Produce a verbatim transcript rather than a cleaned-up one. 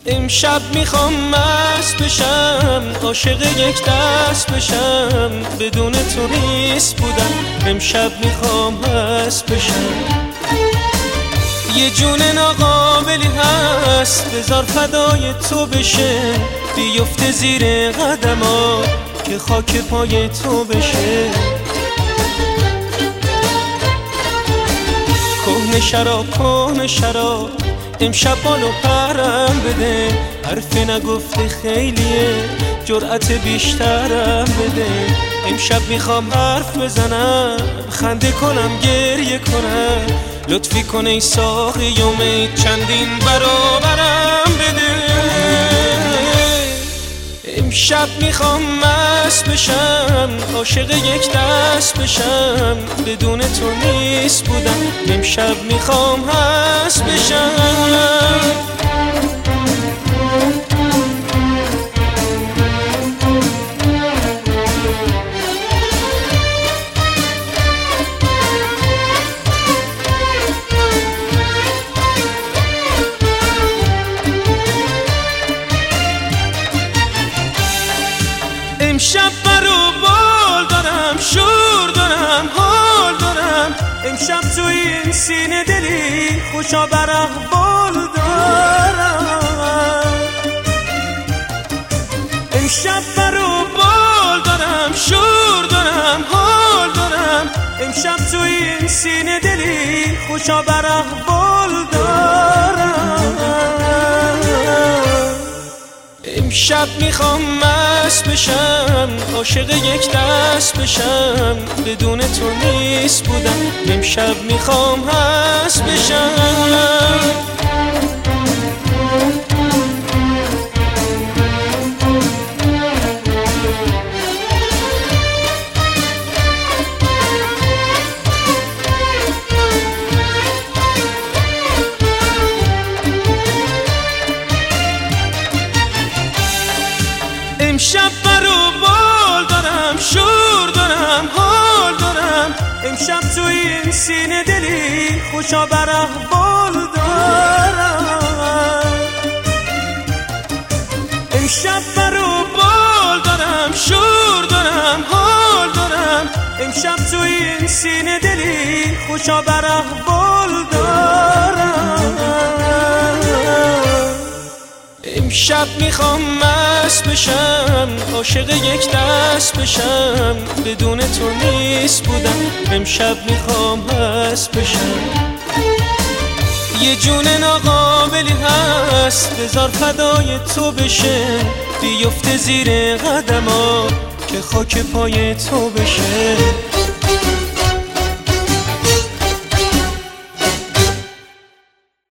امشب میخوام مست بشم، عاشق یک دست بشم، بدون تو نیست بودم. امشب میخوام مست بشم. یه جون ناقابلی هست بذار فدای تو بشه، بیفته زیر قدمات که خاک پای تو بشه. کهنه شراب کهنه شراب امشب بالو پرم بده، حرف نگفته خیلیه جرأت بیشترم بده. امشب میخوام حرف بزنم، خنده کنم گریه کنم، لطفی کن ای ساقی و می چندین برابرم بده. امشب میخوام مست بشم، عاشق یک دست بشم، بدون تو نیست بودم. امشب میخوام مست بشم. امشب برو بال دارم، شور دارم، حال دارم. امشب تو این سینه دلی خوشا بر اقبال دارم. امشب برو بال دارم، شور دارم، حال دارم. امشب تو این سینه دلی خوشا بر اقبال دارم. امشب میخوام مست بشم، عاشق یک دست بشم، بدون تو نیست بودم. امشب میخوام مست بشم. امشب برو بال دارم، شور دارم، حال دارم. امشب تو این سینه دلی خوشا بر اقبال دارم. امشب برو بال دارم، شور دارم، حال دارم. امشب تو این سینه دلی خوشا بر اقبال دارم. امشب میخوام مست بشم، عاشق یک دست بشم، بدون تو نیست بودم. امشب میخوام مست بشم. یه جون ناقابلی هست بذار فدای تو بشه، بیفته زیر قدمات که خاک پای تو بشه.